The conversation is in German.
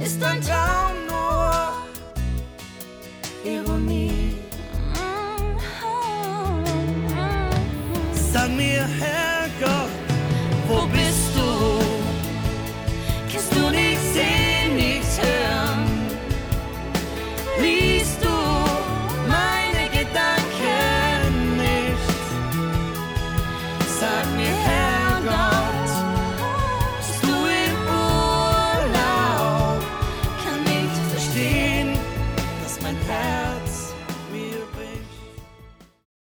ist dein Traum nur Ironie? Sag mir, Herrgott, wo bist